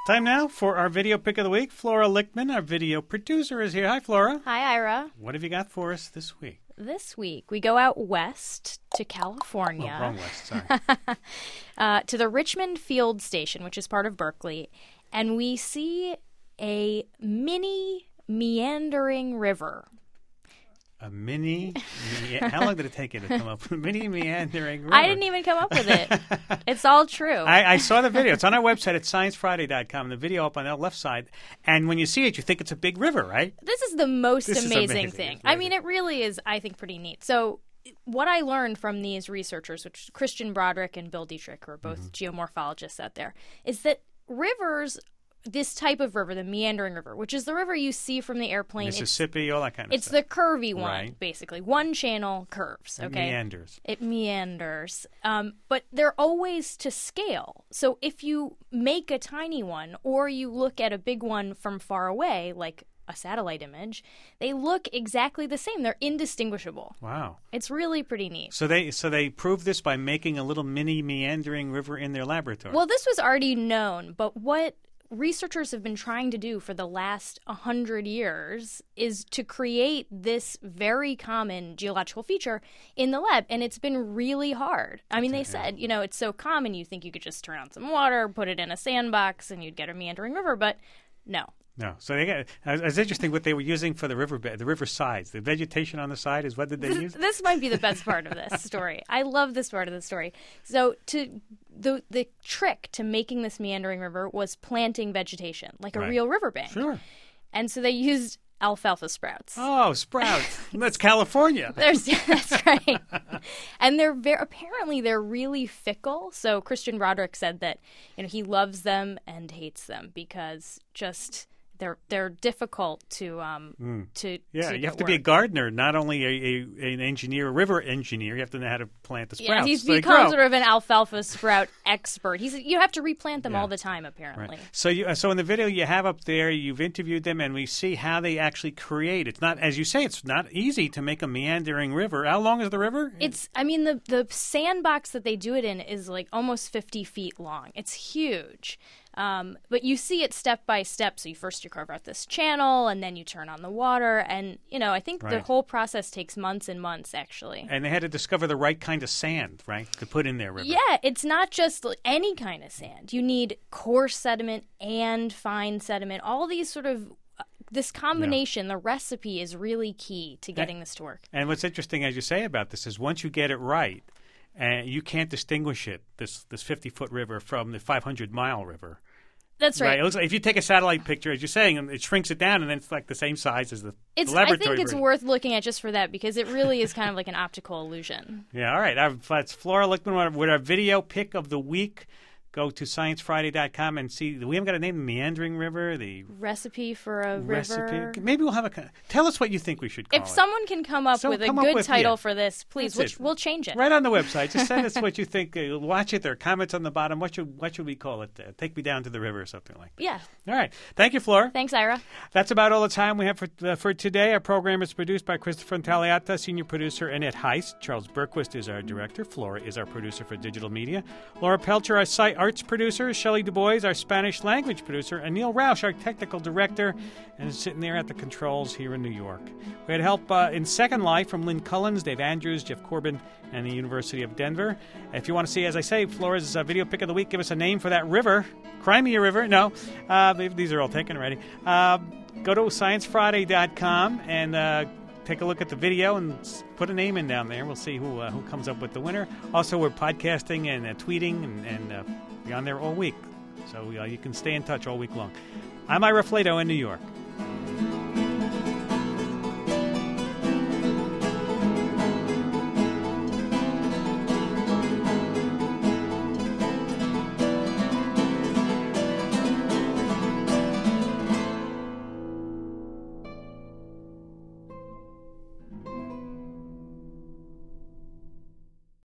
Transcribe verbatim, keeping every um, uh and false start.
Time now for our video pick of the week. Flora Lichtman, our video producer, is here. Hi, Flora. Hi, Ira. What have you got for us this week? This week, we go out west to California. Oh, wrong west, sorry. uh, to the Richmond Field Station, which is part of Berkeley, and we see a mini meandering river. A mini, me- how long did it take you to come up with a mini meandering river? I didn't even come up with it. It's all true. I, I saw the video. It's on our website at science friday dot com. The video up on the left side. And when you see it, you think it's a big river, right? This is the most This is amazing, amazing. thing. It's I amazing. mean, it really is, I think, pretty neat. So what I learned from these researchers, which is Christian Broderick and Bill Dietrich, who are both mm-hmm. geomorphologists out there, is that rivers, this type of river, the meandering river, which is the river you see from the airplane. Mississippi, it's, all that kind of it's stuff. It's the curvy one, right. basically. One channel curves, okay? It meanders. It meanders. Um, but they're always to scale. So if you make a tiny one or you look at a big one from far away, like a satellite image, they look exactly the same. They're indistinguishable. Wow. It's really pretty neat. So they so they proved this by making a little mini meandering river in their laboratory. Well, this was already known, but what researchers have been trying to do for the last one hundred years is to create this very common geological feature in the lab, and it's been really hard. I mean, they said, you know, it's so common you think you could just turn on some water, put it in a sandbox, and you'd get a meandering river, but no. No. So they got, it's interesting what they were using for the riverbed, the river sides. The vegetation on the side is what did they this, use? This might be the best part of this story. I love this part of the story. So to the the trick to making this meandering river was planting vegetation, like a right. real riverbank. Sure. And so they used alfalfa sprouts. Oh, sprouts. That's California. There's, that's right. And they're very, apparently they're really fickle. So Christian Broderick said that, you know, he loves them and hates them because just they're they're difficult to um mm. to yeah. to you have work. to be a gardener, not only a, a an engineer, a river engineer. You have to know how to plant the sprouts. Yeah, he's so become sort of an alfalfa sprout expert. He's you have to replant them yeah. all the time, apparently. Right. So you so in the video you have up there, you've interviewed them, and we see how they actually create. It's not, as you say, it's not easy to make a meandering river. How long is the river? It's I mean the the sandbox that they do it in is like almost fifty feet long. It's huge. Um, but you see it step by step. So you first you carve out this channel, and then you turn on the water, and you know I think right. the whole process takes months and months actually. And they had to discover the right kind of sand, right, to put in their river. Yeah, it's not just any kind of sand. You need coarse sediment and fine sediment. All these sort of uh, this combination, yeah. the recipe is really key to getting and, this to work. And what's interesting, as you say about this, is once you get it right, and you can't distinguish it, this this fifty-foot river from the five hundred mile river. That's right. right. It looks like if you take a satellite picture, as you're saying, and it shrinks it down, and then it's like the same size as the, it's, the laboratory I think it's version. worth looking at just for that because it really is kind of like an optical illusion. Yeah, all right. Our, that's Flora Lichtman with our video pick of the week. Go to science friday dot com and see. We haven't got a name. The Meandering River. The recipe for a recipe. river. Maybe we'll have a. Tell us what you think we should call if it. If someone can come up so with a come good with, title yeah. for this, please, we'll, we'll change it. Right on the website. Just send us what you think. Uh, watch it. There are comments on the bottom. What should what should we call it? Uh, Take me down to the river or something like that. Yeah. All right. Thank you, Flora. Thanks, Ira. That's about all the time we have for uh, for today. Our program is produced by Christopher Intagliata, senior producer Annette Heist. Charles Berquist is our director. Flora is our producer for digital media. Laura Pelcher, our site arts producer. Shelley Du Bois, our Spanish language producer, and Neil Roush, our technical director, and is sitting there at the controls here in New York. We had help uh, in Second Life from Lynn Cullins, Dave Andrews, Jeff Corbin, and the University of Denver. If you want to see, as I say, Flora's uh, video pick of the week, give us a name for that river. Crimea River. No, uh, these are all taken already. Uh, go to science friday dot com and uh, take a look at the video and put a name in down there. We'll see who uh, who comes up with the winner. Also, we're podcasting and uh, tweeting and, and uh, be on there all week. So uh, you can stay in touch all week long. I'm Ira Flato in New York.